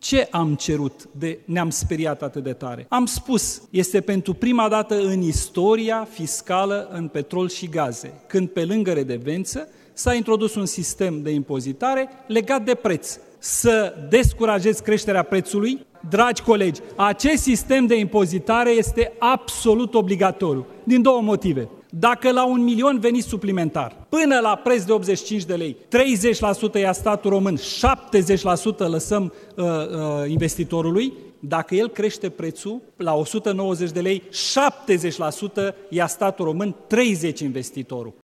Ce am cerut de ne-am speriat atât de tare? Am spus, este pentru prima dată în istoria fiscală în petrol și gaze, când pe lângă redevență s-a introdus un sistem de impozitare legat de preț. Să descurajezi creșterea prețului? Dragi colegi, acest sistem de impozitare este absolut obligatoriu, din două motive. Dacă la 1 milion veniți suplimentar, până la preț de 85 de lei, 30% ia statul român, 70% lăsăm investitorului, dacă el crește prețul la 190 de lei, 70% ia statul român, 30% investitorul.